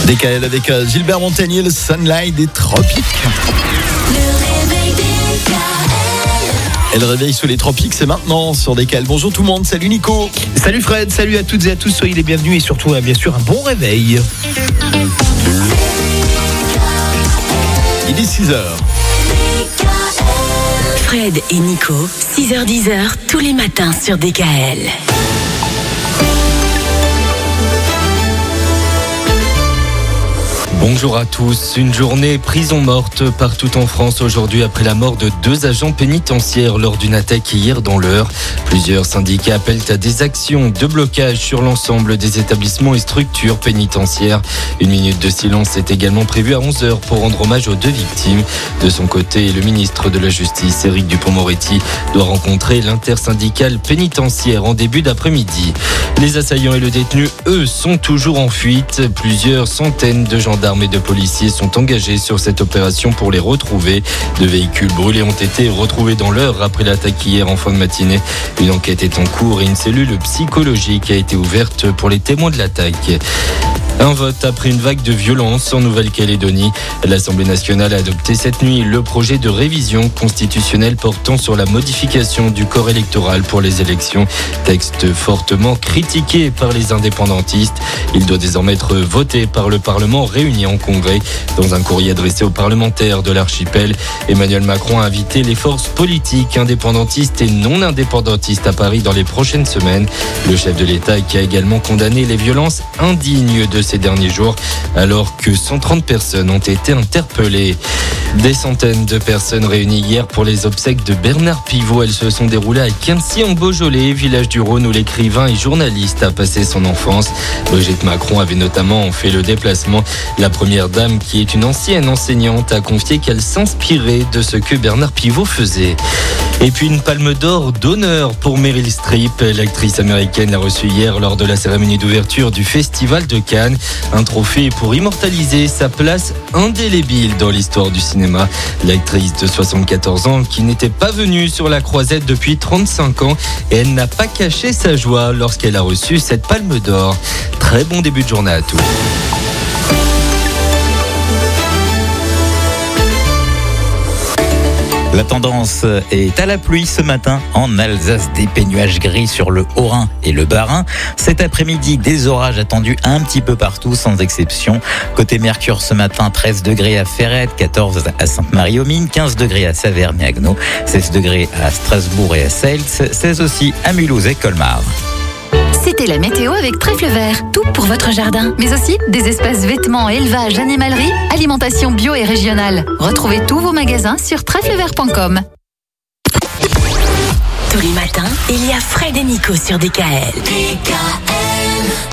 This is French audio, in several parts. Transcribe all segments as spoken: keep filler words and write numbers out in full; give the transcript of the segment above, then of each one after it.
D K L avec Gilbert Montagnier, le Sunlight des tropiques. Et le réveil sous les tropiques, c'est maintenant sur D K L. Bonjour tout le monde, salut Nico. Salut Fred, salut à toutes et à tous, soyez les bienvenus et surtout bien sûr un bon réveil. Il est six heures. Fred et Nico, six heures dix tous les matins sur D K L. Bonjour à tous. Une journée prison morte partout en France aujourd'hui après la mort de deux agents pénitentiaires lors d'une attaque hier dans l'Eure. Plusieurs syndicats appellent à des actions de blocage sur l'ensemble des établissements et structures pénitentiaires. Une minute de silence est également prévue à onze heures pour rendre hommage aux deux victimes. De son côté, le ministre de la Justice, Éric Dupond-Moretti, doit rencontrer l'intersyndicale pénitentiaire en début d'après-midi. Les assaillants et le détenu, eux, sont toujours en fuite. Plusieurs centaines de gendarmes et de policiers sont engagés sur cette opération pour les retrouver. Deux véhicules brûlés ont été retrouvés dans l'Eure après l'attaque hier en fin de matinée. Une enquête est en cours et une cellule psychologique a été ouverte pour les témoins de l'attaque. Un vote après une vague de violence en Nouvelle-Calédonie. L'Assemblée nationale a adopté cette nuit le projet de révision constitutionnelle portant sur la modification du corps électoral pour les élections. Texte fortement critiqué par les indépendantistes. Il doit désormais être voté par le Parlement réuni en congrès. Dans un courrier adressé aux parlementaires de l'archipel, Emmanuel Macron a invité les forces politiques indépendantistes et non indépendantistes à Paris dans les prochaines semaines. Le chef de l'État qui a également condamné les violences indignes de ces derniers jours, alors que cent trente personnes ont été interpellées. Des centaines de personnes réunies hier pour les obsèques de Bernard Pivot. Elles se sont déroulées à Quincy en Beaujolais, village du Rhône où l'écrivain et journaliste a passé son enfance. Brigitte Macron avait notamment fait le déplacement. La première dame, qui est une ancienne enseignante, a confié qu'elle s'inspirait de ce que Bernard Pivot faisait. Et puis une palme d'or d'honneur pour Meryl Streep. L'actrice américaine l'a reçue hier lors de la cérémonie d'ouverture du Festival de Cannes. Un trophée pour immortaliser sa place indélébile dans l'histoire du cinéma. L'actrice de soixante-quatorze ans qui n'était pas venue sur la croisette depuis trente-cinq ans et elle n'a pas caché sa joie lorsqu'elle a reçu cette palme d'or. Très bon début de journée à tous. La tendance est à la pluie ce matin en Alsace, des pénuages gris sur le Haut-Rhin et le Bas-Rhin. Cet après-midi, des orages attendus un petit peu partout, sans exception. Côté Mercure ce matin, treize degrés à Ferrette, quatorze à Sainte-Marie-aux-Mines, quinze degrés à Saverne et Haguenau, seize degrés à Strasbourg et à Seltz, seize aussi à Mulhouse et Colmar. C'était la météo avec Trèfle Vert. Tout pour votre jardin, mais aussi des espaces vêtements, élevage, animalerie, alimentation bio et régionale. Retrouvez tous vos magasins sur trèfle vert point com. Tous les matins, il y a Fred et Nico sur D K L. D K L.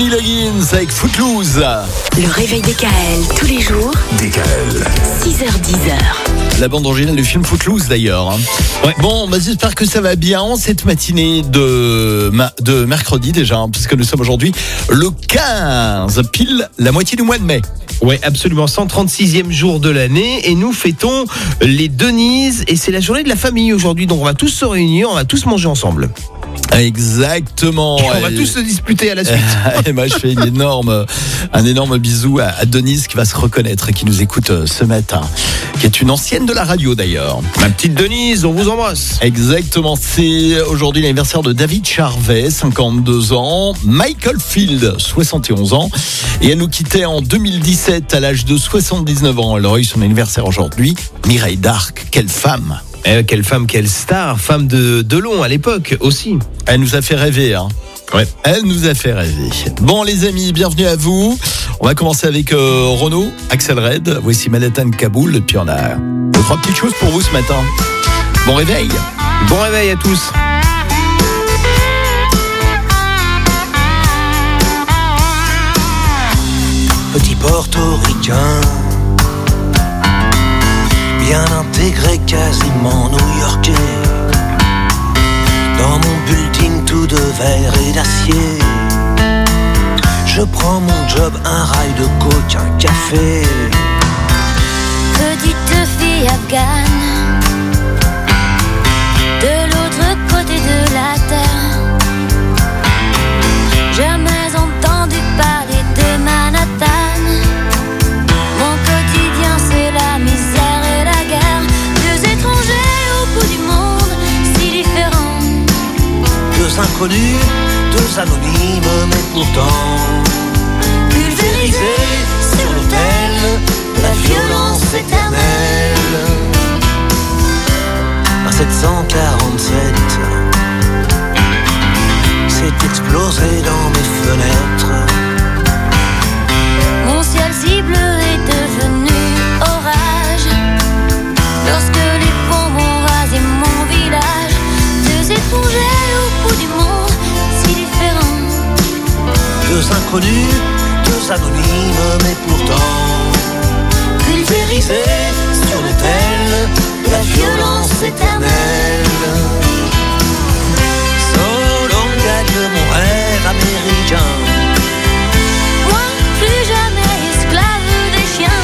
Loggins avec Footloose. Le réveil D K L tous les jours. D K L. six heures dix. La bande originale du film Footloose d'ailleurs. Ouais. Bon, bah, j'espère que ça va bien en cette matinée de, ma- de mercredi déjà, hein, puisque nous sommes aujourd'hui le quinze, pile la moitié du mois de mai. Ouais, absolument, cent trente-sixième jour de l'année et nous fêtons les Denises et c'est la journée de la famille aujourd'hui, donc on va tous se réunir, on va tous manger ensemble. Exactement. Et on va tous se disputer à la suite. Et moi, je fais une énorme, un énorme bisou à, à Denise qui va se reconnaître et qui nous écoute ce matin, qui est une ancienne de la radio d'ailleurs. Ma petite Denise, on vous embrasse. Exactement, c'est aujourd'hui l'anniversaire de David Charvet, cinquante-deux ans, Michael Field, soixante et onze ans, et elle nous quittait en deux mille dix-sept à l'âge de soixante-dix-neuf ans. Elle aurait eu son anniversaire aujourd'hui. Mireille d'Arc, quelle femme! Eh, quelle femme, quelle star, femme de Delon à l'époque aussi. Elle nous a fait rêver, hein. Ouais. Elle nous a fait rêver. Bon les amis, bienvenue à vous. On va commencer avec euh, Renaud, Axel Red. Voici Manhattan Kaboul. Et puis on a deux, trois petites choses pour vous ce matin. Bon réveil. Bon réveil à tous. Petit portoricain, bien intégré, quasiment new-yorkais. Dans mon building tout de verre et d'acier, je prends mon job, un rail de coke, un café. Petite fille afghane, de l'autre côté de la terre. Jamais entendu parler de Manhattan. Mon quotidien c'est la misère et la guerre. Deux étrangers au bout du monde, si différents. Deux inconnus, deux anonymes, mais pourtant pulvérisés sur l'autel de la violence éternelle. Un sept cent quarante-sept s'est explosé dans mes fenêtres. Mon ciel si bleu est devenu orage lorsque les bombes ont rasé mon village. Deux étrangers au bout du monde, si différents. Deux inconnus, deux anonymes, mais pourtant pulvérisés sur l'autel de la violence éternelle. Solon gagne mon rêve américain. Moi, plus jamais esclave des chiens.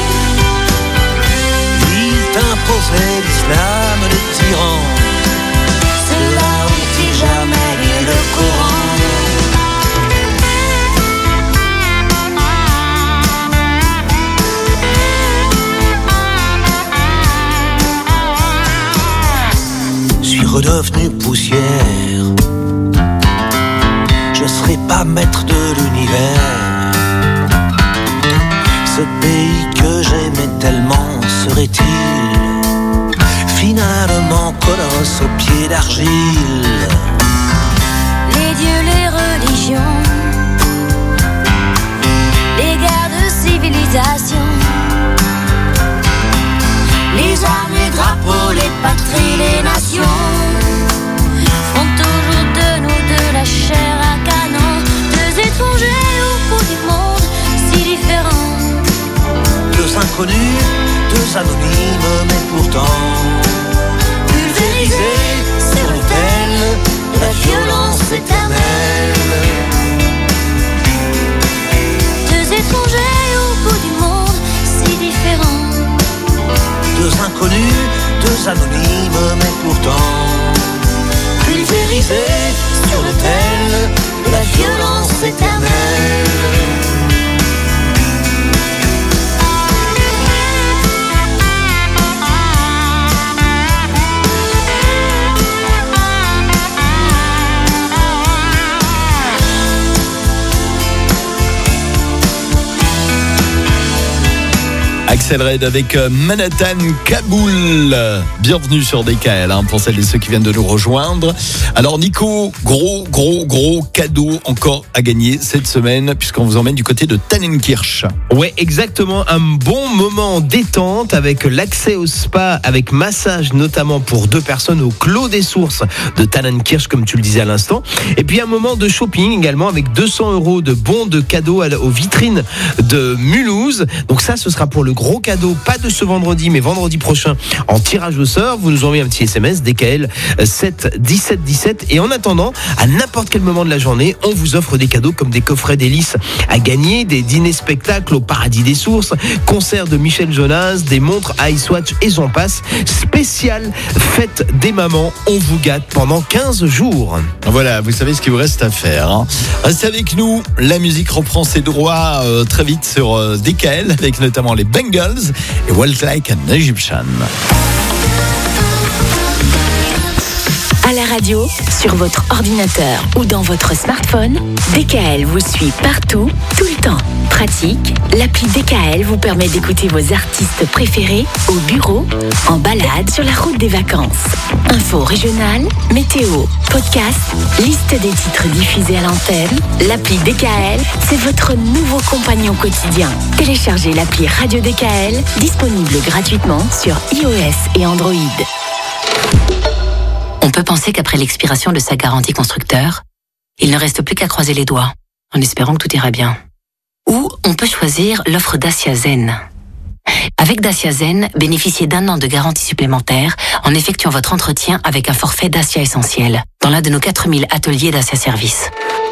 Il t'imposait l'islam des tyrans. Ceux-là ont-ils jamais lu le Coran? Suis redevenu poussière. Je serai pas maître de l'univers. Ce pays que j'aimais tellement serait-il finalement colosse aux pieds d'argile? Les dieux, les religions, les guerres de civilisation, les armes, les drapeaux, les patries, les nations font toujours de nous de la chair à canon. Deux étrangers au bout du monde, si différents. Deux inconnus, deux anonymes, mais pourtant pulvérisés sur l'autel de la violence éternelle. Deux étrangers au bout du monde, si différents. Deux inconnus, deux anonymes, mais pourtant pulvérisés sur l'autel de la violence éternelle. Axel Axel Red avec Manhattan Kaboul. Bienvenue sur D K L hein, pour celles et ceux qui viennent de nous rejoindre. Alors Nico, gros gros gros cadeau encore à gagner cette semaine puisqu'on vous emmène du côté de Tannenkirch. Ouais, exactement, un bon moment détente avec l'accès au spa avec massage notamment pour deux personnes au Clos des Sources de Tannenkirch comme tu le disais à l'instant. Et puis un moment de shopping également avec deux cents euros de bons de cadeaux aux vitrines de Mulhouse. Donc ça, ce sera pour le gros cadeau, pas de ce vendredi, mais vendredi prochain en tirage au sort. Vous nous envoyez un petit S M S D K L sept dix-sept dix-sept. Et en attendant, à n'importe quel moment de la journée, on vous offre des cadeaux comme des coffrets délices à gagner, des dîners spectacles au Paradis des Sources, concerts de Michel Jonas, des montres Icewatch et j'en passe. Spécial fête des mamans, on vous gâte pendant quinze jours. Voilà, vous savez ce qu'il vous reste à faire. Hein. Restez avec nous, la musique reprend ses droits euh, très vite sur euh, D K L avec notamment les Bengals et Walk Like an Egyptian. À la radio, sur votre ordinateur ou dans votre smartphone, D K L vous suit partout, tout le temps. Pratique, l'appli D K L vous permet d'écouter vos artistes préférés au bureau, en balade, sur la route des vacances. Infos régionales, météo, podcast, liste des titres diffusés à l'antenne. L'appli D K L, c'est votre nouveau compagnon quotidien. Téléchargez l'appli Radio D K L, disponible gratuitement sur iOS et Android. On peut penser qu'après l'expiration de sa garantie constructeur, il ne reste plus qu'à croiser les doigts, en espérant que tout ira bien. Ou on peut choisir l'offre Dacia Zen. Avec Dacia Zen, bénéficiez d'un an de garantie supplémentaire en effectuant votre entretien avec un forfait Dacia Essentiel dans l'un de nos quatre mille ateliers Dacia Service.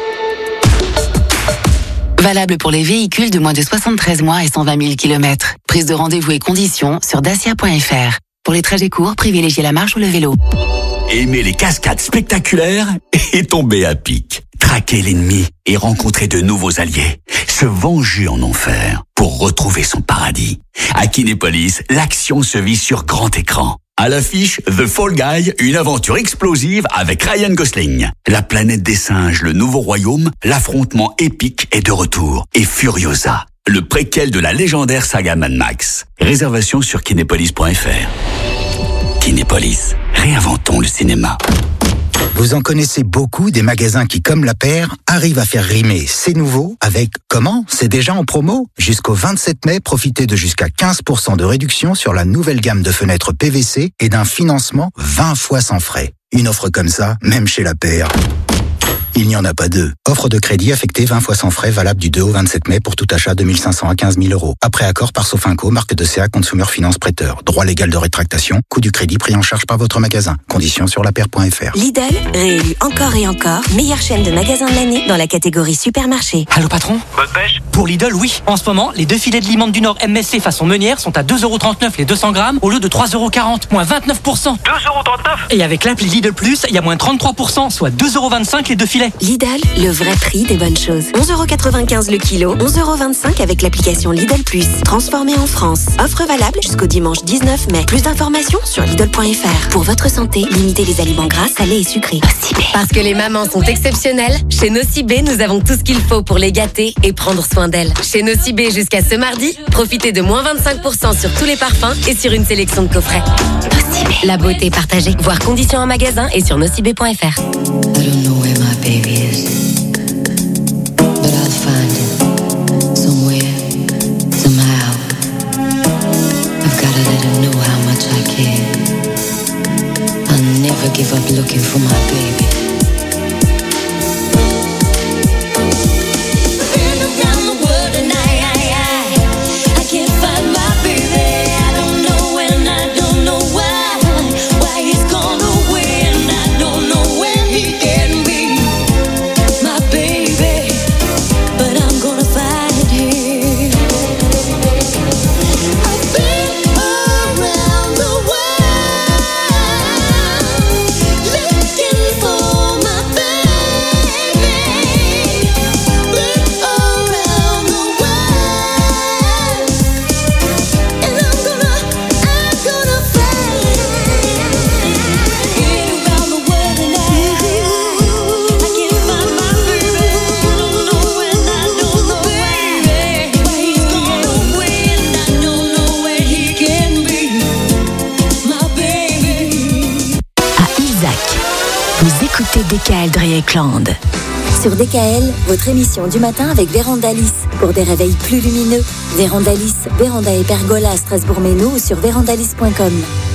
Valable pour les véhicules de moins de soixante-treize mois et cent vingt mille kilomètres. Prise de rendez-vous et conditions sur dacia point f r. Pour les trajets courts, privilégiez la marche ou le vélo. Aimer les cascades spectaculaires et tomber à pic. Traquer l'ennemi et rencontrer de nouveaux alliés. Se venger en enfer pour retrouver son paradis. À Kinépolis, l'action se vit sur grand écran. À l'affiche, The Fall Guy, une aventure explosive avec Ryan Gosling. La planète des singes, le nouveau royaume, l'affrontement épique est de retour. Et Furiosa, le préquel de la légendaire saga Mad Max. Réservation sur kinépolis point f r. Kinépolis, réinventons le cinéma. Vous en connaissez beaucoup des magasins qui, comme La Paire, arrivent à faire rimer C'est nouveau avec comment? C'est déjà en promo? Jusqu'au vingt-sept mai, profitez de jusqu'à quinze pour cent de réduction sur la nouvelle gamme de fenêtres P V C et d'un financement vingt fois sans frais. Une offre comme ça, même chez La Paire, il n'y en a pas deux. Offre de crédit affectée vingt fois sans frais, valable du deux au vingt-sept mai pour tout achat de mille cinq cents à quinze mille euros. Après accord par Sofinco, marque de C A Consumer Finance Prêteur. Droit légal de rétractation, coût du crédit pris en charge par votre magasin. Conditions sur lapaire point f r. Lidl, réélu encore et encore, meilleure chaîne de magasins de l'année dans la catégorie supermarché. Allô patron? Bonne pêche. Pour Lidl, oui. En ce moment, les deux filets de limande du Nord M S C façon meunière sont à deux euros trente-neuf les deux cents grammes au lieu de trois euros quarante, moins vingt-neuf pour cent. deux euros trente-neuf. Et avec l'appli Lidl Plus, il y a moins trente-trois pour cent, soit deux euros vingt-cinq les deux filets. Lidl, le vrai prix des bonnes choses. onze euros quatre-vingt-quinze le kilo, onze euros vingt-cinq avec l'application Lidl Plus. Transformé en France. Offre valable jusqu'au dimanche dix-neuf mai. Plus d'informations sur lidl point f r. Pour votre santé, limitez les aliments gras, salés et sucrés. Nocibé. Parce que les mamans sont exceptionnelles, chez Nocibé, nous avons tout ce qu'il faut pour les gâter et prendre soin d'elles. Chez Nocibé, jusqu'à ce mardi, profitez de moins vingt-cinq pour cent sur tous les parfums et sur une sélection de coffrets. Nocibé. La beauté partagée. Voir conditions en magasin et sur nocibé point f r. But I'll find it somewhere, somehow. I've gotta let him know how much I care. I'll never give up looking for my baby. Looking for Balzac. Vous écoutez D K L Dreyeckland. Sur D K L, votre émission du matin avec Vérandalis. Pour des réveils plus lumineux, Vérandalis, Véranda et Pergola à Strasbourg-Ménou ou sur vérandalis point com.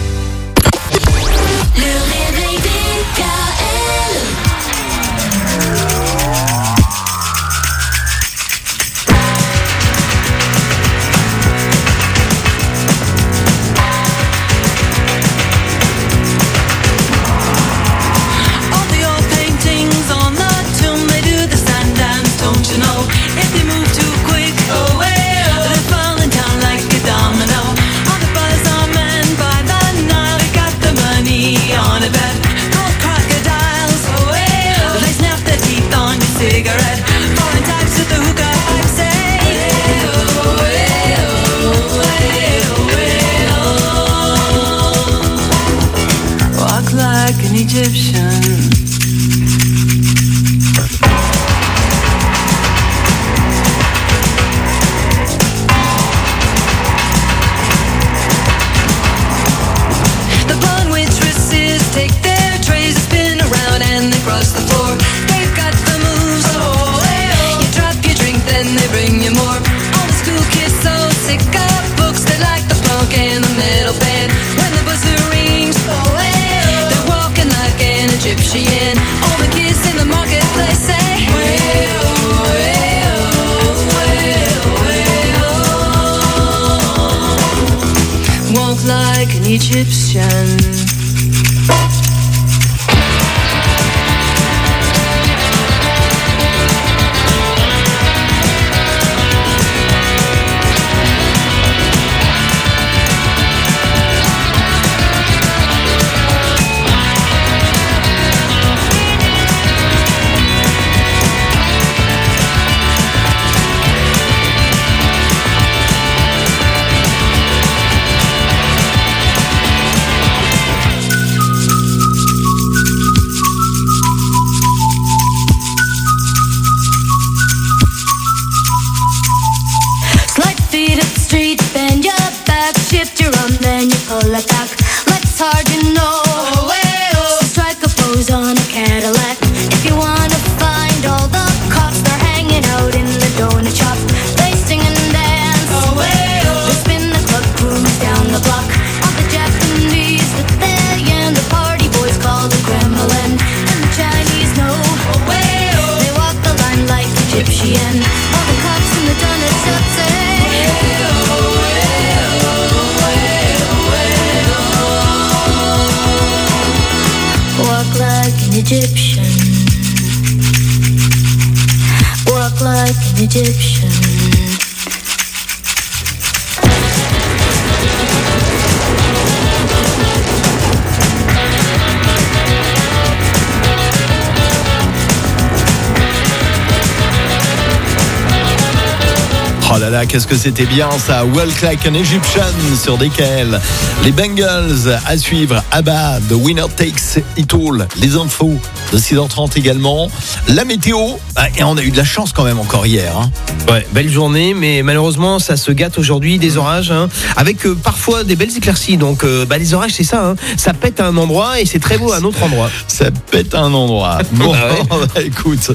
Oh là là, qu'est-ce que c'était bien ça, Walk Like an Egyptian sur D K L. Les Bengals à suivre, Abba, The Winner Takes It All, les infos de six heures trente également. La météo, et on a eu de la chance quand même encore hier. Hein. Ouais, belle journée, mais malheureusement ça se gâte aujourd'hui, des orages, hein, avec euh, parfois des belles éclaircies. Donc euh, bah, les orages c'est ça, hein, ça pète à un endroit et c'est très beau à un autre endroit. Ça pète à un endroit. Bon, ah ouais. bah, écoute,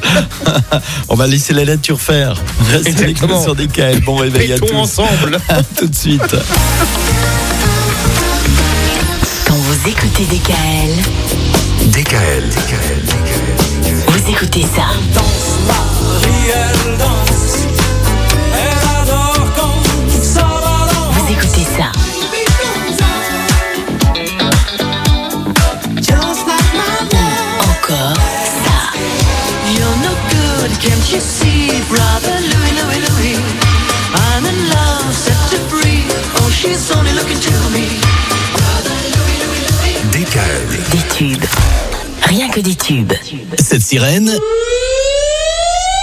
on va laisser la nature faire. Restez avec nous sur D K L. Bon réveil à tous. Ensemble. À tout de suite. Quand vous écoutez D K L, D K L, D K L, D K L. Vous écoutez ça. Vous écoutez ça. Encore ça. You're no good, can't you see, brother Louis, Louis, Louis? I'm in love, set to free. Oh, she's only looking to me. Brother Louis, Louis, Louis. D K L. Des tubes. Rien que des tubes. Cette sirène,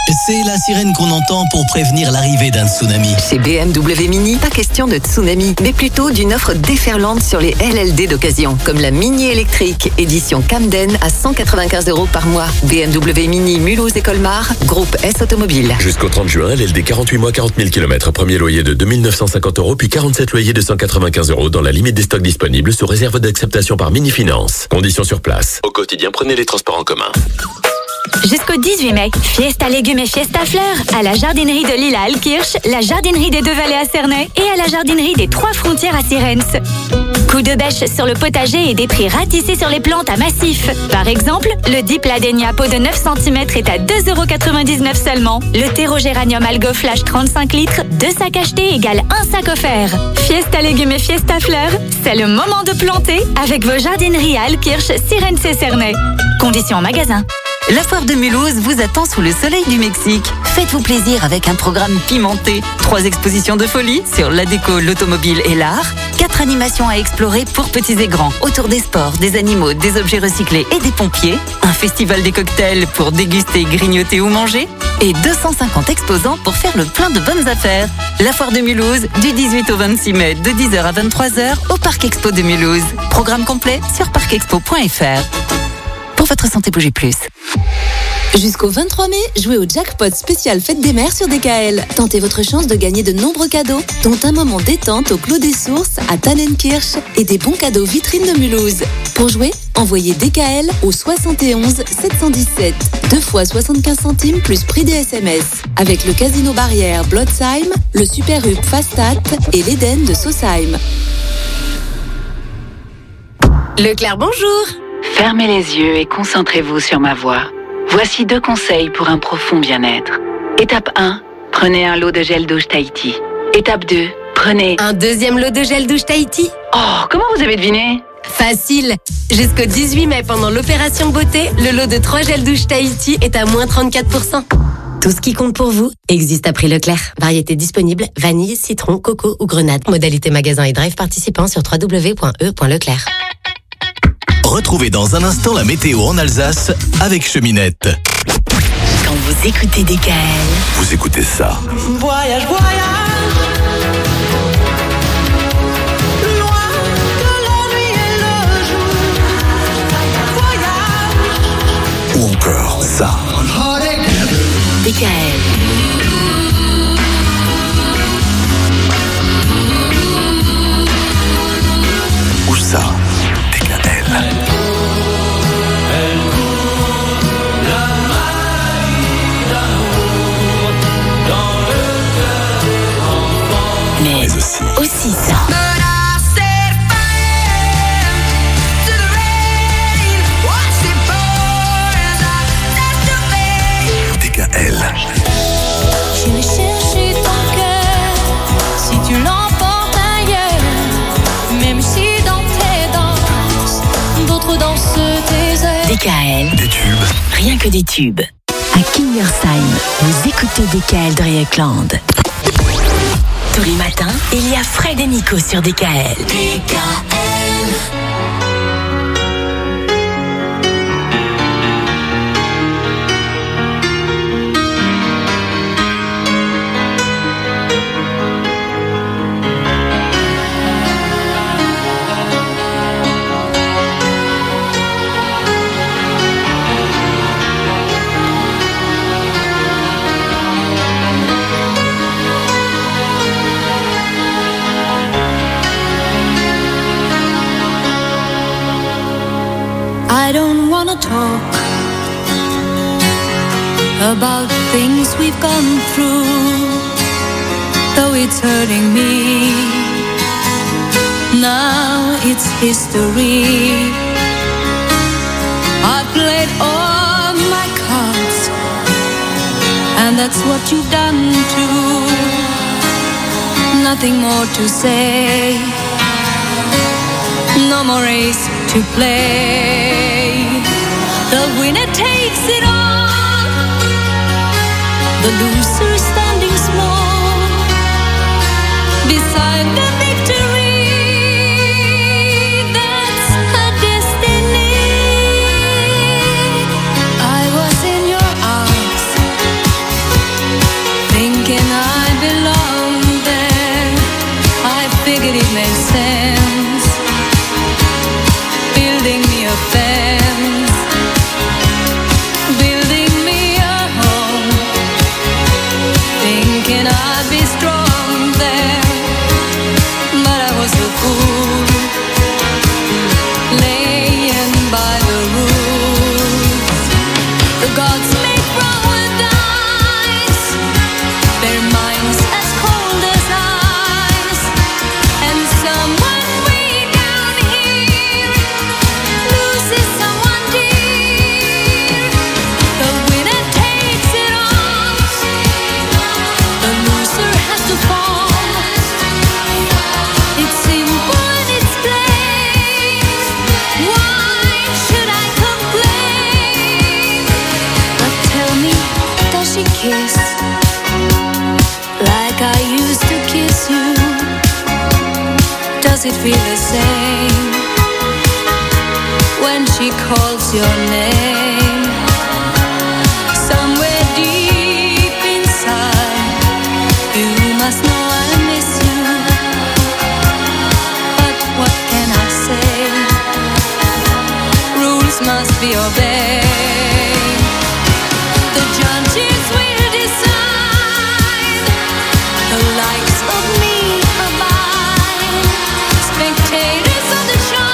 C'est la sirène qu'on entend pour prévenir l'arrivée d'un tsunami. Chez B M W Mini, pas question de tsunami, mais plutôt d'une offre déferlante sur les L L D d'occasion, comme la Mini électrique, édition Camden à cent quatre-vingt-quinze euros par mois. B M W Mini Mulhouse et Colmar, groupe S Automobile. Jusqu'au trente juin, L L D quarante-huit mois, quarante mille kilomètres. Premier loyer de deux mille neuf cent cinquante euros, puis quarante-sept loyers de cent quatre-vingt-quinze euros dans la limite des stocks disponibles sous réserve d'acceptation par Mini Finance. Conditions sur place. Au quotidien, prenez les transports en commun. Jusqu'au dix-huit mai, Fiesta Légumes et Fiesta Fleurs à la jardinerie de Lille à Alkirch, la jardinerie des Deux-Vallées à Cernay et à la jardinerie des Trois Frontières à Sirens. Coup de bêche sur le potager et des prix ratissés sur les plantes à massif. Par exemple, le Dipladenia pot de neuf centimètres est à deux euros quatre-vingt-dix-neuf seulement. Le Thérogéranium Algo Flash trente-cinq litres, deux sacs achetés égale un sac offert. Fiesta Légumes et Fiesta Fleurs, c'est le moment de planter avec vos jardineries à Alkirch, Sirens et Cernay. Conditions en magasin. La foire de Mulhouse vous attend sous le soleil du Mexique. Faites-vous plaisir avec un programme pimenté. Trois expositions de folie sur la déco, l'automobile et l'art. Quatre animations à explorer pour petits et grands. Autour des sports, des animaux, des objets recyclés et des pompiers. Un festival des cocktails pour déguster, grignoter ou manger. Et deux cent cinquante exposants pour faire le plein de bonnes affaires. La foire de Mulhouse, du dix-huit au vingt-six mai, de dix heures à vingt-trois heures au Parc Expo de Mulhouse. Programme complet sur parc expo point f r. Pour votre santé, bougez plus. Jusqu'au vingt-trois mai, jouez au jackpot spécial Fête des Mères sur D K L. Tentez votre chance de gagner de nombreux cadeaux, dont un moment détente au Clos des Sources à Tannenkirch et des bons cadeaux vitrines de Mulhouse. Pour jouer, envoyez D K L au soixante et onze sept cent dix-sept. Deux fois soixante-quinze centimes plus prix des S M S. Avec le Casino Barrière Blotzheim, le Super U P Fastat et l'Eden de Sosheim. Leclerc, bonjour. Fermez les yeux et concentrez-vous sur ma voix. Voici deux conseils pour un profond bien-être. Étape un, prenez un lot de gel douche Tahiti. Étape deux, prenez... Un deuxième lot de gel douche Tahiti. Oh, comment vous avez deviné? Facile. Jusqu'au dix-huit mai, pendant l'opération beauté, le lot de trois gels douche Tahiti est à moins trente-quatre pour cent. Tout ce qui compte pour vous existe à prix Leclerc. Variété disponible, vanille, citron, coco ou grenade. Modalité magasin et drive participant sur w w w point e point leclerc. Retrouvez dans un instant la météo en Alsace avec Cheminette. Quand vous écoutez D K L, vous écoutez ça. Voyage, voyage. Loin de la nuit et le jour. Voyage. Ou encore ça. D K L. Ou ça. D K L. Mais aussi, aussi ça. D K L. J'irai chercher ton cœur si tu l'emportes ailleurs. Même si dans tes danses, d'autres dansent tes heures. D K L. Des tubes. Rien que des tubes. À Kingersheim, vous écoutez D K L Dreieckland. Tous les matins, il y a Fred et Nico sur D K L. D K L. I don't wanna talk about things we've gone through, though it's hurting me. Now it's history. I've played all my cards, and that's what you've done too. Nothing more to say, no more race to play. The winner takes it all, the loser standing small beside the victory. That's her destiny. I was in your arms it feel the same when she calls your name? Somewhere deep inside, you must know I miss you. But what can I say? Rules must be obeyed. The judges will decide the likes of me or mine. Spectators of the show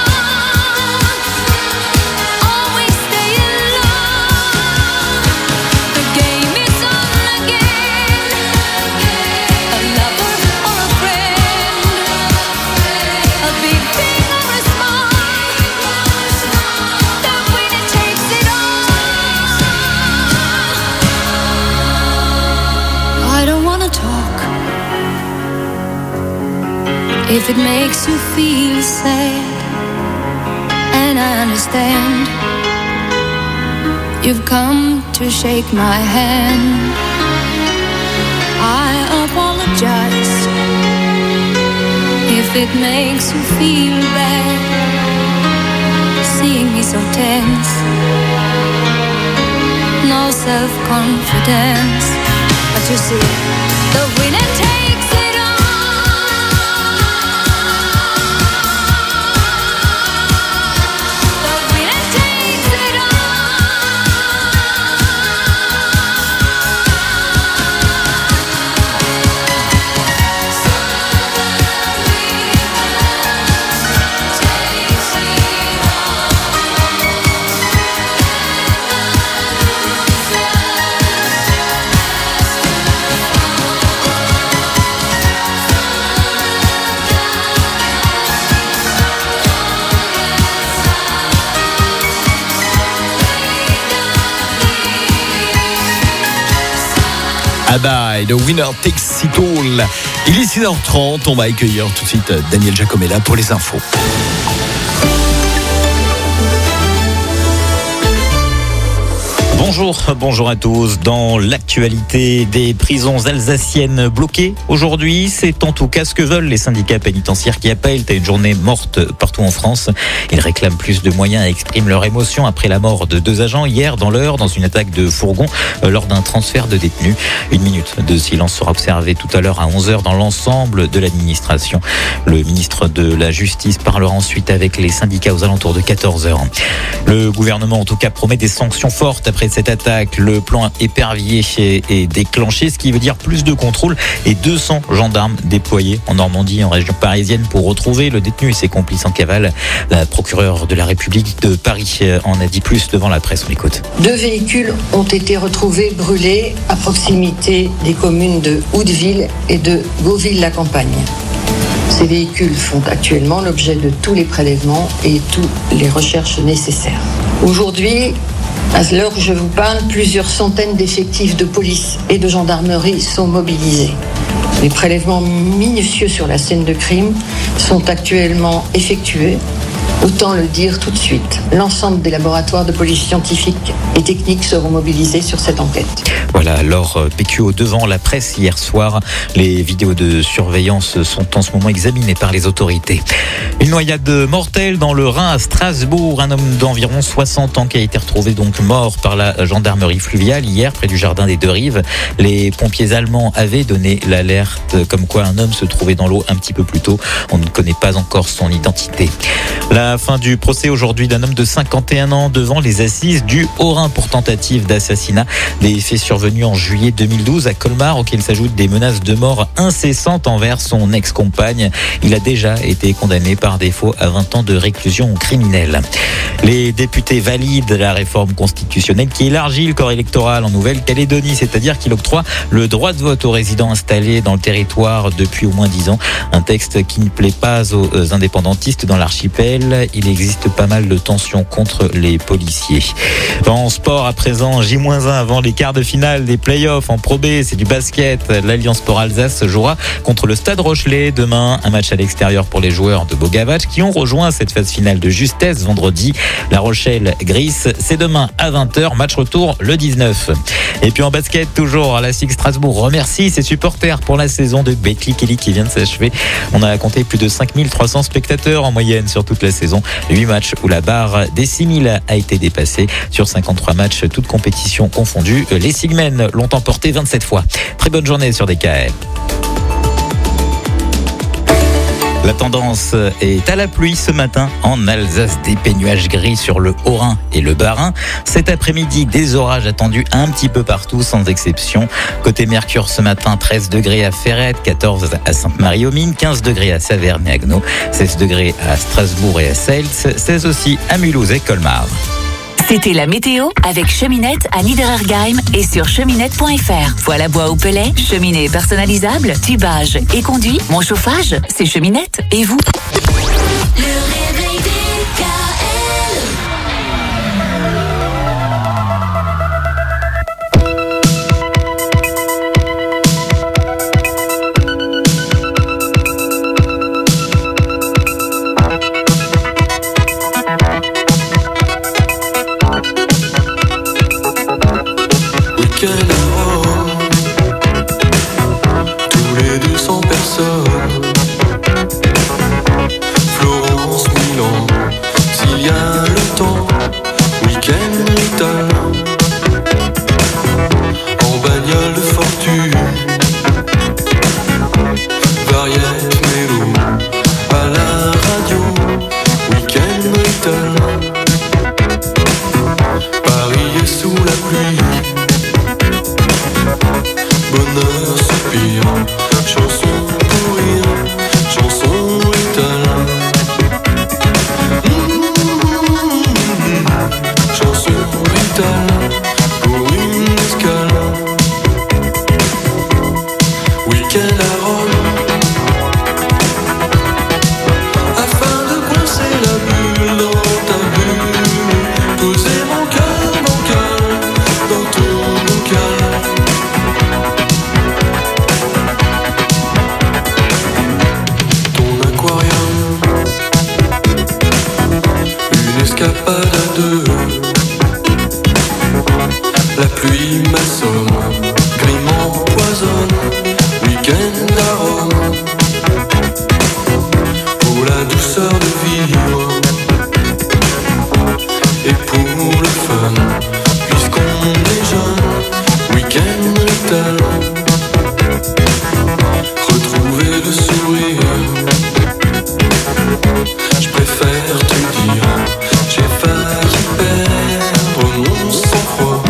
always stay alone. The game is on again. A lover or a friend, a big thing or a small, the winner takes it all. I don't wanna talk if it makes you feel sad, and I understand. You've come to shake my hand. I apologize if it makes you feel bad, seeing me so tense, no self-confidence. But you see, the winner takes it all. The winner takes it ABBA et The Winner Takes It All. Il est six heures trente, on va accueillir tout de suite Daniel Giacomella pour les infos. Bonjour, bonjour à tous. Dans l'actualité des prisons alsaciennes bloquées aujourd'hui, c'est en tout cas ce que veulent les syndicats pénitentiaires qui appellent à une journée morte partout en France. Ils réclament plus de moyens et expriment leur émotion après la mort de deux agents hier dans l'Eure dans une attaque de fourgon lors d'un transfert de détenus. Une minute de silence sera observée tout à l'heure à onze heures dans l'ensemble de l'administration. Le ministre de la Justice parlera ensuite avec les syndicats aux alentours de quatorze heures. Le gouvernement en tout cas promet des sanctions fortes après cette attaque. Le plan épervier est déclenché, ce qui veut dire plus de contrôles et deux cents gendarmes déployés en Normandie, en région parisienne, pour retrouver le détenu et ses complices en cavale. La procureure de la République de Paris en a dit plus devant la presse. On écoute. Deux véhicules ont été retrouvés brûlés à proximité des communes de Houteville et de Gauville-la-Campagne. Ces véhicules font actuellement l'objet de tous les prélèvements et toutes les recherches nécessaires. Aujourd'hui, à l'heure où je vous parle, plusieurs centaines d'effectifs de police et de gendarmerie sont mobilisés. Les prélèvements minutieux sur la scène de crime sont actuellement effectués. Autant le dire tout de suite, l'ensemble des laboratoires de police scientifique et technique seront mobilisés sur cette enquête. Voilà, alors P Q O devant la presse hier soir. Les vidéos de surveillance sont en ce moment examinées par les autorités. Une noyade mortelle dans le Rhin à Strasbourg. Un homme d'environ soixante ans qui a été retrouvé donc mort par la gendarmerie fluviale hier près du jardin des Deux Rives. Les pompiers allemands avaient donné l'alerte comme quoi un homme se trouvait dans l'eau un petit peu plus tôt. On ne connaît pas encore son identité. La fin du procès aujourd'hui d'un homme de cinquante et un ans devant les assises du Haut-Rhin pour tentative d'assassinat. Des faits survenus en juillet deux mille douze à Colmar, auxquels s'ajoutent des menaces de mort incessantes envers son ex-compagne. Il a déjà été condamné par défaut à vingt ans de réclusion criminelle. Les députés valident la réforme constitutionnelle qui élargit le corps électoral en Nouvelle-Calédonie, c'est-à-dire qu'il octroie le droit de vote aux résidents installés dans le territoire depuis au moins dix ans. Un texte qui ne plaît pas aux indépendantistes dans l'archipel. il existe pas mal de tensions contre les policiers. En sport à présent, J un avant les quarts de finale des playoffs en Pro B, c'est du basket. L'Alliance Sport Alsace jouera contre le Stade Rochelet demain. Un match à l'extérieur pour les joueurs de Bogavac qui ont rejoint cette phase finale de justesse vendredi. La Rochelle Gris, c'est demain à vingt heures, match retour le dix-neuf. Et puis en basket, toujours, la S I G Strasbourg remercie ses supporters pour la saison de Betclic Elite qui vient de s'achever. On a compté plus de cinq mille trois cents spectateurs en moyenne sur toute la saison. huit matchs où la barre des six mille a été dépassée. Sur cinquante-trois matchs, toutes compétitions confondues, les Sigmen l'ont emporté vingt-sept fois. Très bonne journée sur D K L. La tendance est à la pluie ce matin en Alsace, des pénuages gris sur le Haut-Rhin et le Bas-Rhin. Cet après-midi, des orages attendus un petit peu partout, sans exception. Côté Mercure ce matin, treize degrés à Ferrette, quatorze à Sainte-Marie-aux-Mines, quinze degrés à Saverne et Agno, seize degrés à Strasbourg et à Seltz, seize aussi à Mulhouse et Colmar. C'était la météo avec Cheminette à Niederergheim et sur cheminette point f r. Voilà bois au pellet, cheminée personnalisable, tubage et conduit. Mon chauffage, c'est Cheminette. Et vous? Le réveil D K L. Tous les deux cents personnes. Florence, Milan, s'il y a le temps. Week-end Little. En bagnole de fortune. Variette Mélo. À la radio. Week-end Little. Paris est sous la pluie. Bonheur, soupir, chanson pour rire, chanson Little. Mmh, chanson Little, pour une escale. Week-end à Rome, afin de coincer la bulle dans ta bulle, poser mon cœur bancal dans ton bocal. Escapade à deux. La pluie m'assomme, gris m'empoisonne. Week-end à Rome. Pour la douceur de vivre et pour le fun, puisqu'on est jeune. Week-end Little. Retrouver le sourire. Je préfère te dire. J'ai failli perdre mon sang-froid.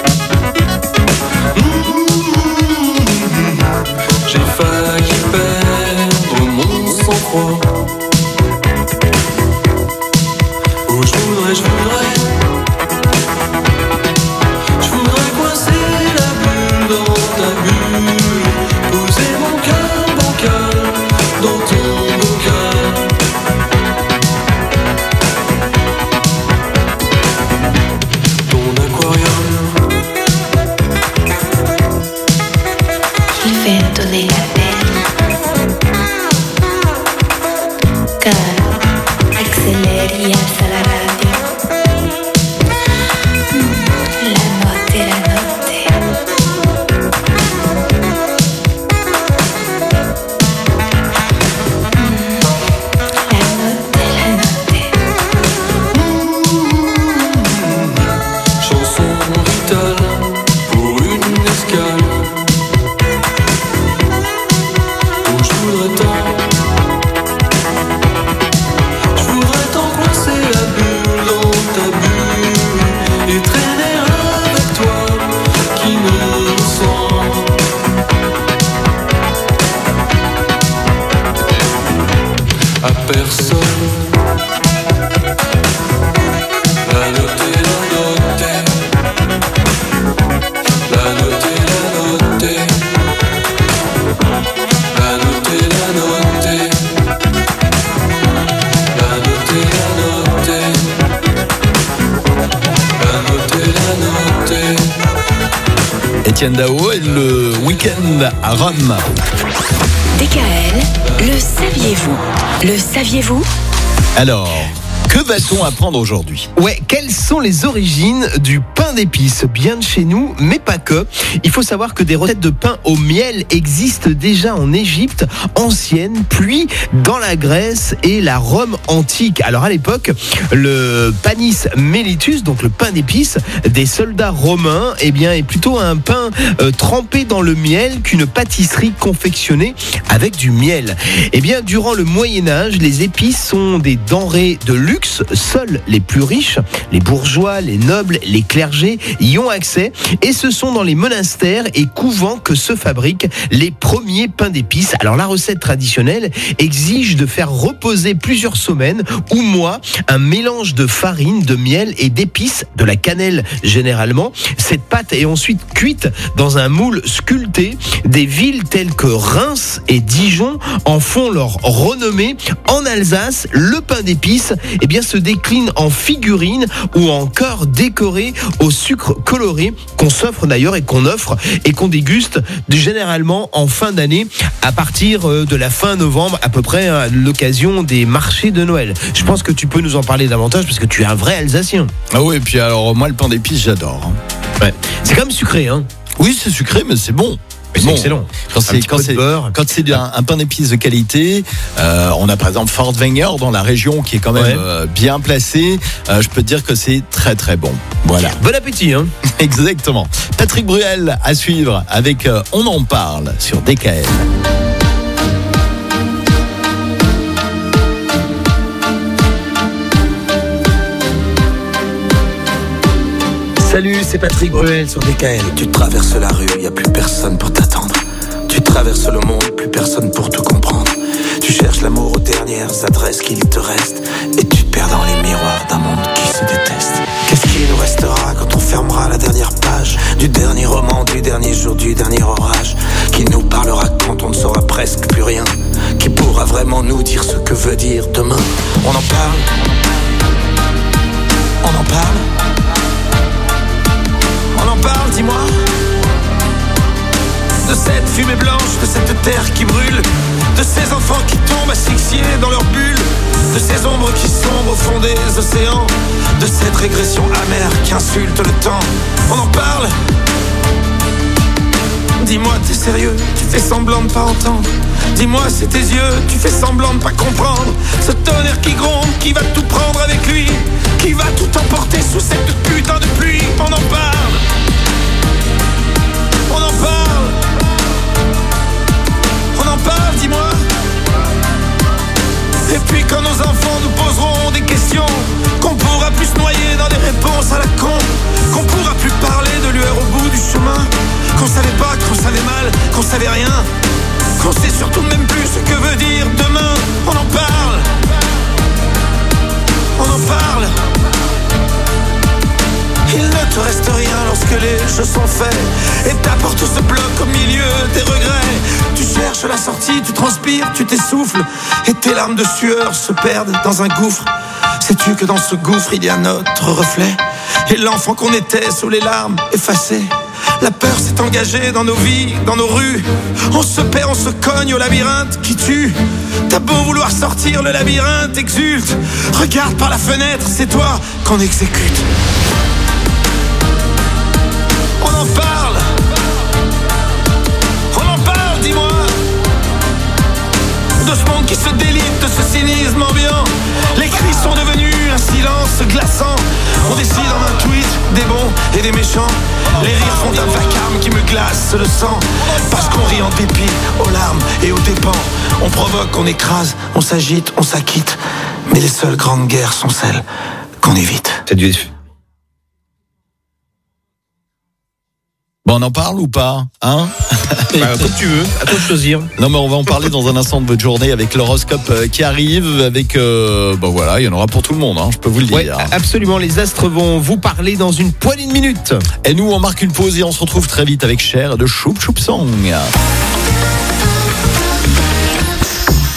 Mmh, j'ai failli perdre mon sang-froid. Oh, je voudrais, je voudrais, je voudrais coincer la bulle dans ta bulle, poser mon cœur bancal dans ton bocal. Il fait donner la peine. Car accélère et alza la radio. La note et la note. La note et la note. Chanson Little pour une escale. Oh, je voudrais tant, je voudrais tant coincer la bulle dans ta bulle et traîner avec toi qui me ressemble. À personne. La noter, la noter. La noter, la noter. La noter, la noter. La noter, la noter. Etienne Dao et le week-end à Rome. D K L, le saviez-vous? Le saviez-vous? Alors, que va-t-on apprendre aujourd'hui? Ouais, quelles sont les origines du pain d'épices? Bien de chez nous, mais pas que. Il faut savoir que des recettes de pain au miel existent déjà en Égypte ancienne, puis dans la Grèce et la Rome antique. Alors à l'époque, le panis mellitus, donc le pain d'épices des soldats romains, eh bien, est plutôt un pain euh, trempé dans le miel qu'une pâtisserie confectionnée avec du miel. Eh bien, durant le Moyen-Âge, les épices sont des denrées de luxe. Seuls les plus riches, les bourgeois, les nobles, les clergés y ont accès, et ce sont dans les monastères et couvents que se fabriquent les premiers pains d'épices. Alors la recette traditionnelle exige de faire reposer plusieurs semaines ou mois un mélange de farine, de miel et d'épices, de la cannelle généralement. Cette pâte est ensuite cuite dans un moule sculpté. Des villes telles que Reims et Dijon en font leur renommée. En Alsace, le pain d'épices eh bien, se décline en figurines ou en corps décorés au sucre coloré, qu'on s'offre d'ailleurs et qu'on offre et qu'on déguste généralement en fin d'année, à partir de la fin novembre, à peu près à l'occasion des marchés de Noël. Je pense que tu peux nous en parler davantage parce que tu es un vrai Alsacien. Ah oui, et puis alors moi le pain d'épices j'adore. Hein. Ouais. C'est quand même sucré, hein. Oui, c'est sucré, mais c'est bon. C'est bon, excellent. Quand c'est, quand c'est, quand c'est un, un pain d'épices de qualité, euh, on a par exemple Fort Wenger dans la région qui est quand même ouais. euh, bien placé. Euh, je peux te dire que c'est très très bon. Voilà. Bon appétit, hein. Exactement. Patrick Bruel à suivre avec euh, On en parle sur D K L. Salut, c'est Patrick Bruel sur D K L. Tu traverses la rue, y a plus personne pour t'attendre. Tu traverses le monde, plus personne pour te comprendre. Tu cherches l'amour aux dernières adresses qu'il te reste, et tu te perds dans les miroirs d'un monde qui se déteste. Qu'est-ce qui nous restera quand on fermera la dernière page du dernier roman, du dernier jour, du dernier orage? Qui nous parlera quand on ne saura presque plus rien? Qui pourra vraiment nous dire ce que veut dire demain? On en parle. On en parle. On en parle, dis-moi. De cette fumée blanche, de cette terre qui brûle, de ces enfants qui tombent asphyxiés dans leur bulle, de ces ombres qui sombrent au fond des océans, de cette régression amère qui insulte le temps. On en parle. Dis-moi, t'es sérieux, tu fais semblant de pas entendre. Dis-moi, c'est tes yeux, tu fais semblant de pas comprendre. Ce tonnerre qui gronde, qui va tout prendre avec lui, qui va tout emporter sous cette putain de pluie. On en parle. On en parle. On en parle, dis-moi. Et puis quand nos enfants nous poseront des questions, qu'on pourra plus se noyer dans des réponses à la con, qu'on pourra plus parler de lueur au bout du chemin, qu'on savait pas, qu'on savait mal, qu'on savait rien, qu'on sait surtout même plus ce que veut dire demain. On en parle. On en parle. Il ne te reste rien lorsque les jeux sont faits, et ta porte se bloque au milieu des regrets. Tu cherches la sortie, tu transpires, tu t'essouffles, et tes larmes de sueur se perdent dans un gouffre. Sais-tu que dans ce gouffre il y a notre reflet, et l'enfant qu'on était sous les larmes effacées? La peur s'est engagée dans nos vies, dans nos rues. On se perd, on se cogne au labyrinthe qui tue. T'as beau vouloir sortir, le labyrinthe exulte. Regarde par la fenêtre, c'est toi qu'on exécute. On en parle. On en parle, dis-moi. De ce monde qui se délite, de ce cynisme ambiant. Les cris sont devenus un silence glaçant. On décide en un tweet des bons et des méchants. Les rires font un vacarme qui me glace le sang. Parce qu'on rit en dépit, aux larmes et aux dépens. On provoque, on écrase, on s'agite, on s'acquitte. Mais les seules grandes guerres sont celles qu'on évite. C'est du... Bon, on en parle ou pas, hein? Bah, comme tu veux, à toi de choisir. Non, mais on va en parler dans un instant de votre journée avec l'horoscope qui arrive, avec, euh, bah voilà, il y en aura pour tout le monde, hein, je peux vous le dire. Ouais, absolument, les astres vont vous parler dans une poignée de minutes. Et nous, on marque une pause et on se retrouve très vite avec Cher de Choup Choup Song.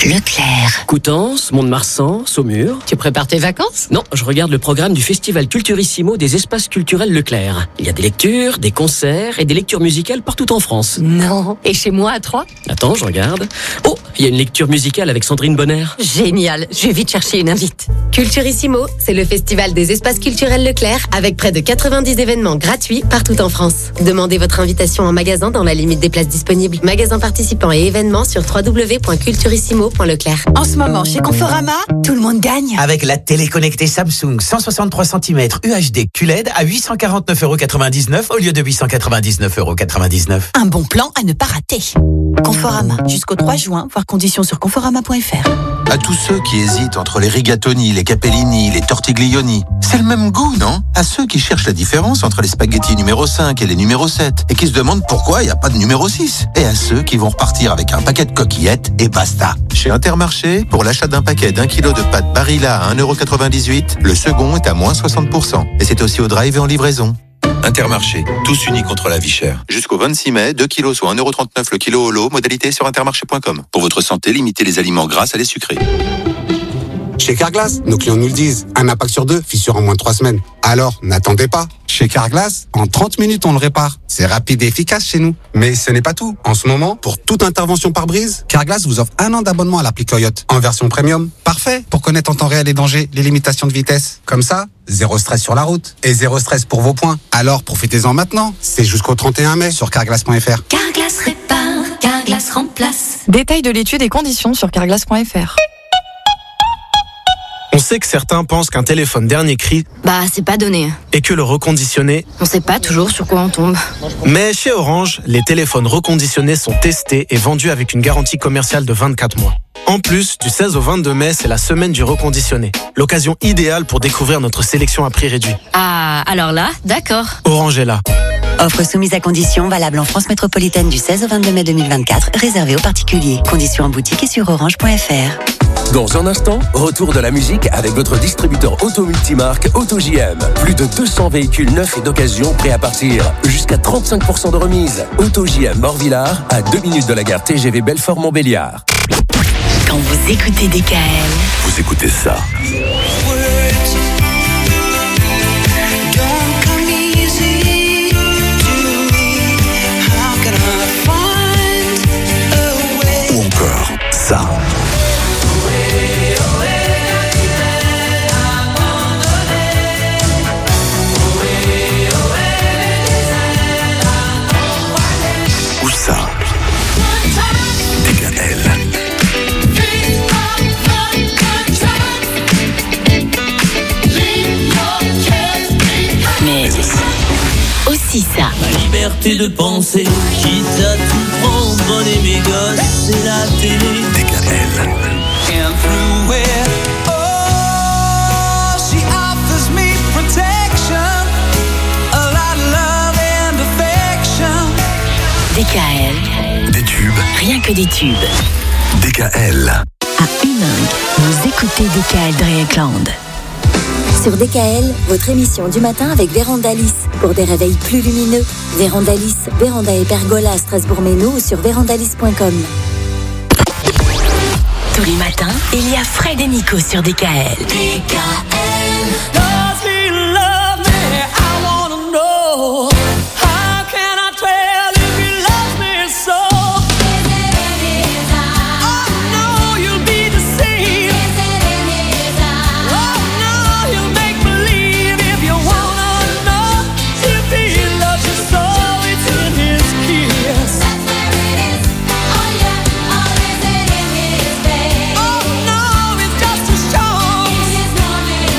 Leclerc. Coutances, Mont-de-Marsan, Saumur. Tu prépares tes vacances? Non, je regarde le programme du Festival Culturissimo des espaces culturels Leclerc. Il y a des lectures, des concerts et des lectures musicales partout en France. Non. Et chez moi à Troyes? Attends, je regarde. Oh, il y a une lecture musicale avec Sandrine Bonner. Génial. Je vais vite chercher une invite. Culturissimo, c'est le festival des espaces culturels Leclerc avec près de quatre-vingt-dix événements gratuits partout en France. Demandez votre invitation en magasin dans la limite des places disponibles. Magasins participants et événements sur w w w point culturissimo point leclerc. En ce moment, chez Conforama, tout le monde gagne. Avec la télé connectée Samsung cent soixante-trois centimètres U H D Q L E D à huit cent quarante-neuf euros quatre-vingt-dix-neuf au lieu de huit cent quatre-vingt-dix-neuf euros quatre-vingt-dix-neuf. Un bon plan à ne pas rater. Conforama, jusqu'au trois juin, voir conditions sur conforama point f r. À tous ceux qui hésitent entre les rigatoni, les capellini, les tortiglioni, c'est le même goût, non? À ceux qui cherchent la différence entre les spaghettis numéro cinq et les numéro sept et qui se demandent pourquoi il n'y a pas de numéro six. Et à ceux qui vont repartir avec un paquet de coquillettes et basta. Chez Intermarché, pour l'achat d'un paquet d'un kilo de pâtes Barilla à un euro quatre-vingt-dix-huit, le second est à moins soixante pour cent. Et c'est aussi au drive et en livraison. Intermarché, tous unis contre la vie chère. Jusqu'au vingt-six mai, deux kilos soit un euro trente-neuf le kilo au lot, modalité sur intermarché point com. Pour votre santé, limitez les aliments gras à les sucrés. Chez Carglass, nos clients nous le disent, un impact sur deux, fissure en moins de trois semaines. Alors, n'attendez pas. Chez Carglass, en trente minutes, on le répare. C'est rapide et efficace chez nous. Mais ce n'est pas tout. En ce moment, pour toute intervention par brise, Carglass vous offre un an d'abonnement à l'appli Coyote, en version premium. Parfait pour connaître en temps réel les dangers, les limitations de vitesse. Comme ça, zéro stress sur la route. Et zéro stress pour vos points. Alors, profitez-en maintenant. C'est jusqu'au trente et un mai sur carglass point f r. Carglass répare, Carglass remplace. Détail de l'étude et conditions sur carglass point f r. On sait que certains pensent qu'un téléphone dernier cri, Bah, c'est pas donné. et que le reconditionné. On sait pas toujours sur quoi on tombe. Mais chez Orange, les téléphones reconditionnés sont testés et vendus avec une garantie commerciale de vingt-quatre mois. En plus, du seize au vingt-deux mai, c'est la semaine du reconditionné. L'occasion idéale pour découvrir notre sélection à prix réduit. Ah, alors là, d'accord. Orange est là. Offre soumise à conditions, valable en France métropolitaine du seize au vingt-deux mai deux mille vingt-quatre, réservée aux particuliers. Conditions en boutique et sur orange point f r. Dans un instant, retour de la musique avec votre distributeur auto multimarque AutoJM. Plus de deux cents véhicules neufs et d'occasion prêts à partir. Jusqu'à trente-cinq pour cent de remise. AutoJM Morvillard, à deux minutes de la gare T G V Belfort-Montbéliard. Quand vous écoutez D K L, Vous écoutez ça. Ou encore ça. Ou ça. D K L. mais aussi ça. Ma liberté de penser, quitte à tout prendre, mes gosses et la télé. D K L. And through it, oh, she offers me protection, a lot of love and affection. D K L. Des tubes. Rien que des tubes. D K L. À Huningue, vous écoutez D K L Dreyeckland. Sur D K L, votre émission du matin avec Vérandalis. Pour des réveils plus lumineux, Vérandalis, Véranda et Pergola à Strasbourg-Ménou ou sur vérandalis point com. Tous les matins, il y a Fred et Nico sur D K L. D K L. Does he love me? I wanna know. How can I tell if he loves me so? Oh no, you'll be deceived. Oh no, you'll make believe if you wanna know. If he loves you so, it's in his kiss. That's where it is. Oh yeah, or is it in his face? Oh no, it's just as strong. In his morning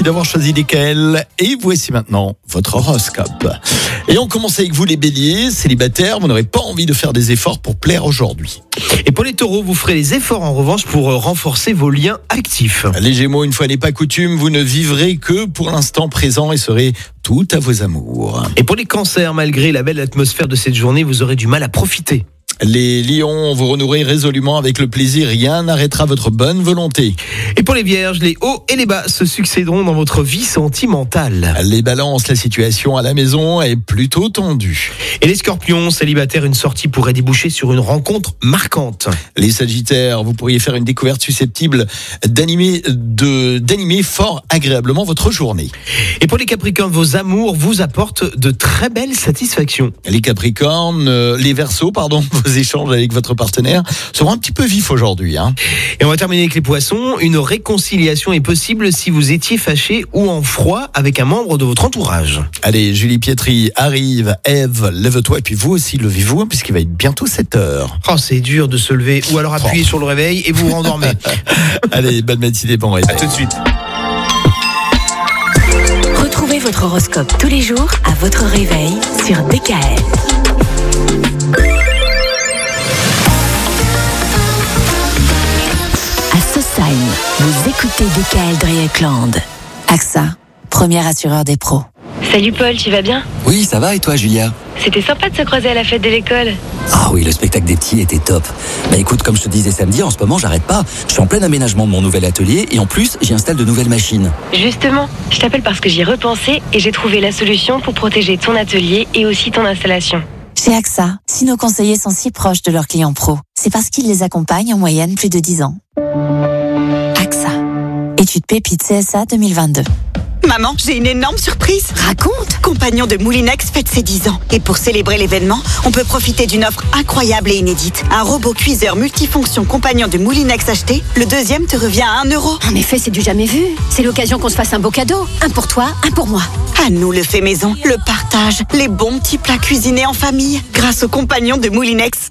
Merci d'avoir choisi D K L. Et voici maintenant votre horoscope. Et on commence avec vous les béliers, célibataires, vous n'aurez pas envie de faire des efforts pour plaire aujourd'hui. Et pour les taureaux, vous ferez les efforts en revanche pour renforcer vos liens actifs. Les gémeaux, une fois n'est pas coutume, vous ne vivrez que pour l'instant présent et serez tout à vos amours. Et pour les cancers, malgré la belle atmosphère de cette journée, vous aurez du mal à profiter. Les lions, vous renouerez résolument avec le plaisir, rien n'arrêtera votre bonne volonté. Et pour les vierges, les hauts et les bas se succéderont dans votre vie sentimentale. Les balances, la situation à la maison est plutôt tendue. Et les scorpions, célibataires, une sortie pourrait déboucher sur une rencontre marquante. Les sagittaires, vous pourriez faire une découverte susceptible d'animer, de, d'animer fort agréablement votre journée. Et pour les capricornes, vos amours vous apportent de très belles satisfactions. Les capricornes, euh, les verseaux, pardon, vos échanges avec votre partenaire seront un petit peu vifs aujourd'hui. Hein. Et on va terminer avec les poissons. Une réconciliation est possible si vous étiez fâché ou en froid avec un membre de votre entourage. Allez, Julie Pietri arrive. Ève, lève-toi et puis vous aussi, levez-vous hein, puisqu'il va être bientôt sept heures. Oh, c'est dur de se lever ou alors appuyer oh. sur le réveil et vous vous rendormez. Allez, bonne matinée, bon réveil. À tout de suite. Retrouvez votre horoscope tous les jours à votre réveil sur D K L. Vous écoutez D K L Dreyeckland. A X A, premier assureur des pros. Salut Paul, tu vas bien? Oui, ça va et toi Julia? C'était sympa de se croiser à la fête de l'école. Ah oui, le spectacle des petits était top. Bah écoute, comme je te disais samedi, en ce moment j'arrête pas. Je suis en plein aménagement de mon nouvel atelier et en plus j'y installe de nouvelles machines. Justement, je t'appelle parce que j'y ai repensé et j'ai trouvé la solution pour protéger ton atelier et aussi ton installation. Chez A X A, si nos conseillers sont si proches de leurs clients pros, c'est parce qu'ils les accompagnent en moyenne plus de dix ans. A X A. Étude Pépite C S A deux mille vingt-deux. Maman, j'ai une énorme surprise. Raconte. Compagnon de Moulinex fête ses dix ans. Et pour célébrer l'événement, on peut profiter d'une offre incroyable et inédite. Un robot cuiseur multifonction Compagnon de Moulinex acheté, le deuxième te revient à un euro. En effet, c'est du jamais vu. C'est l'occasion qu'on se fasse un beau cadeau. Un pour toi, un pour moi. À nous le fait maison, le partage, les bons petits plats cuisinés en famille, grâce au Compagnon de Moulinex.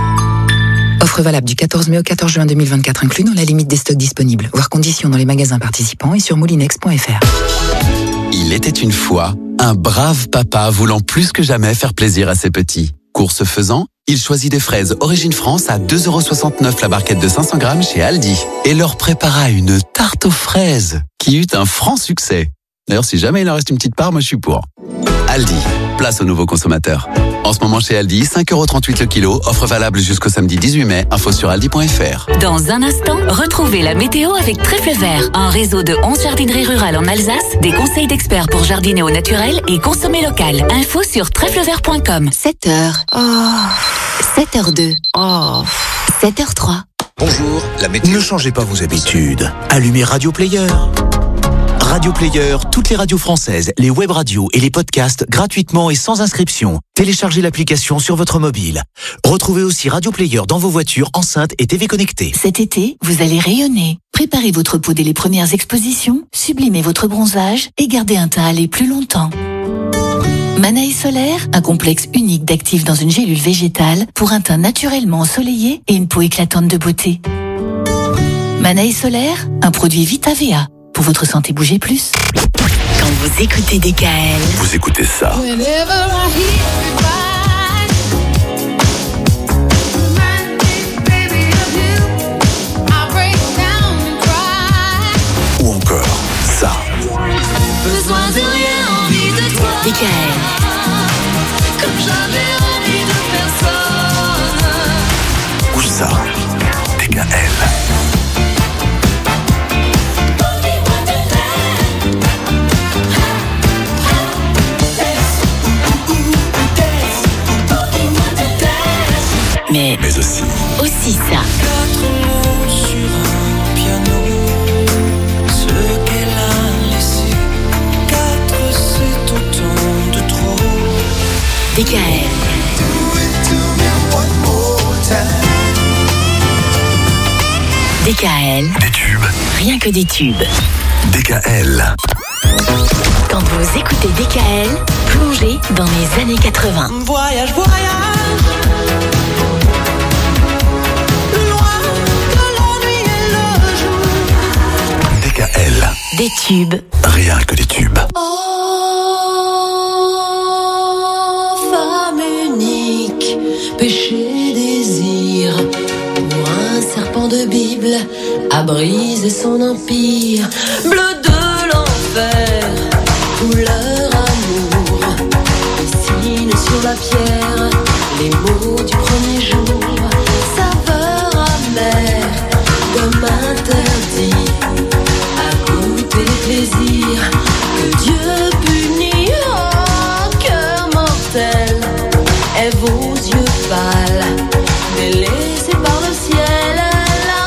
Offre valable du quatorze mai au quatorze juin deux mille vingt-quatre, inclus dans la limite des stocks disponibles. Voir conditions dans les magasins participants et sur moulinex point f r. Il était une fois un brave papa voulant plus que jamais faire plaisir à ses petits. Course faisant, il choisit des fraises Origine France à deux euros soixante-neuf la barquette de cinq cents grammes chez Aldi et leur prépara une tarte aux fraises qui eut un franc succès. D'ailleurs, si jamais il en reste une petite part, moi je suis pour. Aldi, place aux nouveaux consommateurs. En ce moment chez Aldi, cinq euros trente-huit le kilo, offre valable jusqu'au samedi dix-huit mai, info sur aldi point f r. Dans un instant, retrouvez la météo avec Trèfle Vert, un réseau de onze jardineries rurales en Alsace, des conseils d'experts pour jardiner au naturel et consommer local. Info sur trèfle vert point com. sept heures. Oh. sept heures deux. Oh. sept heures trois. Bonjour, la météo. Ne changez pas vos habitudes. Allumez Radio Player. Radio Player, toutes les radios françaises, les web radios et les podcasts gratuitement et sans inscription. Téléchargez l'application sur votre mobile. Retrouvez aussi Radio Player dans vos voitures, enceintes et T V connectées. Cet été, vous allez rayonner. Préparez votre peau dès les premières expositions, sublimez votre bronzage et gardez un teint allé plus longtemps. Manaï Solaire, un complexe unique d'actifs dans une gélule végétale pour un teint naturellement ensoleillé et une peau éclatante de beauté. Manaï Solaire, un produit Vita V A. Pour votre santé, bougez plus. Quand vous écoutez D K L, vous écoutez ça. Ou encore ça. Besoin de rien, envie de toi. D K L. Comme j'avais envie de personne. Ou ça. D K L. Mais, Mais aussi. aussi ça. Quatre mots sur un piano, ce qu'elle a laissé. Quatre, c'est autant de trop. D K L. D K L. Des tubes. Rien que des tubes. D K L. Quand vous écoutez D K L, plongez dans les années quatre-vingts. Voyage, voyage. Loin de la nuit et le jour. D K L. Des tubes rien que des tubes. Oh, femme unique, péché, désir, pour un serpent de Bible, à briser son empire. Bleu de l'enfer, couleur amour, dessine sur la pierre les mots du premier jour. Saveur amère, comme interdit, à goûter les plaisirs que Dieu punit. Oh, cœur mortel, et vos yeux pâles, délaissés par le ciel, la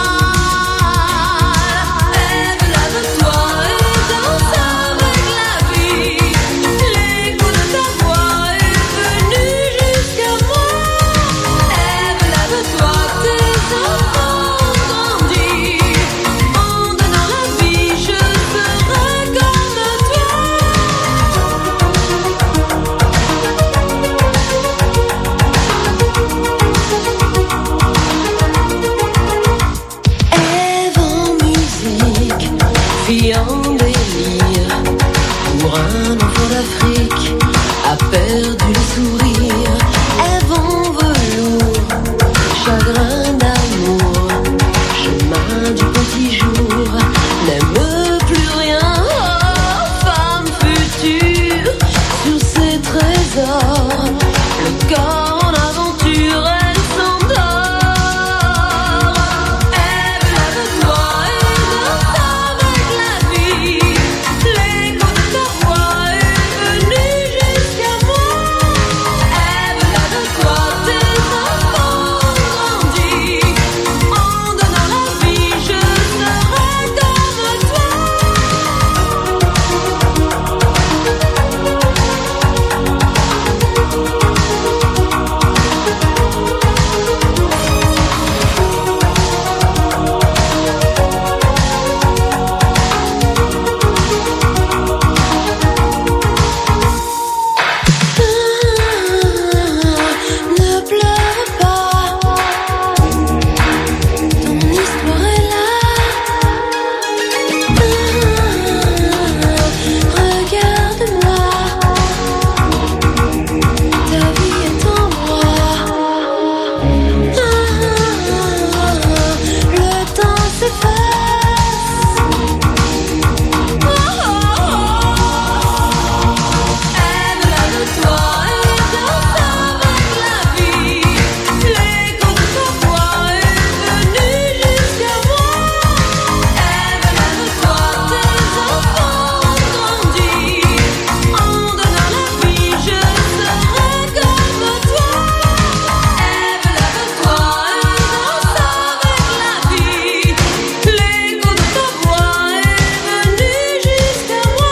malle. Ève, lève-toi et danse avec la vie. L'écho de ta voix est venu jusqu'à moi. Ève, lève-toi, tes enfants ont grandi. En donnant la vie, je serai comme toi. Ève en musique, fille en délire, pour un enfant d'Afrique, a perdu le sourire. Ève en velours, chagrin d'amour, chemin du petit jour, n'aime plus rien. Oh, femme future, sur ses trésors, le corps en aventure, elle s'endort. Ève, lève-toi et danse avec la vie. L'écho de ta voix est venu jusqu'à moi. Ève, lève-toi, tes enfants ont grandi. En donnant la vie, je serai comme toi. Ne pleure pas, ton histoire est là. Regarde-moi, ta vie est en moi. Le temps s'efface. Ève, lève-toi et danse avec la vie. L'écho de ta voix est venu jusqu'à moi. Ève, lève-toi, tes enfants ont grandi. En donnant la vie, je serai comme toi. Ève, lève-toi et danse avec la vie. L'écho de ta voix est venu jusqu'à moi.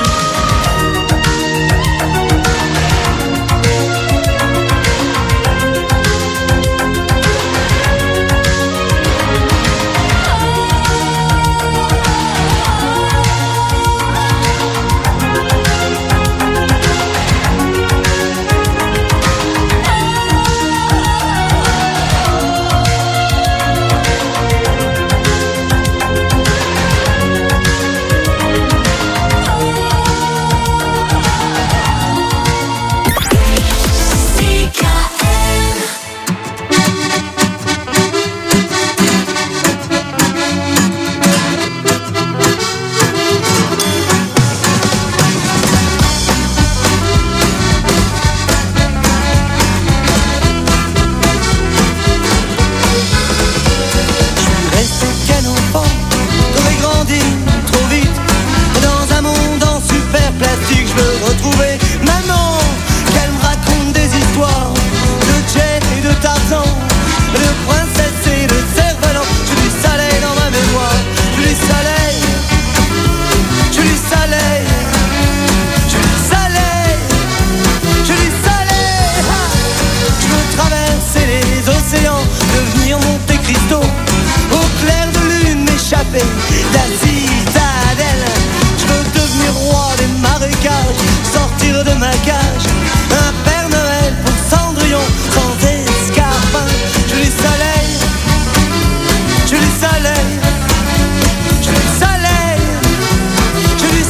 Resté qu'un enfant, j'aurais grandi trop vite. Dans un monde en super plastique, je veux retrouver maman. Qu'elle me raconte des histoires de Jen et de Tarzan, de princesse et de cerf-volant. Je du soleil dans ma mémoire, je du soleil, je du soleil, je du soleil, je du soleil. Ha! Je veux traverser les océans, devenir Monte Cristo, au clair de lune m'échapper de la citadelle. Je veux devenir roi des marécages, sortir de ma cage, un Père Noël pour Cendrillon, sans escarpin. Je du soleil, je du soleil, je du soleil, je du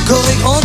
qu'aurait grandi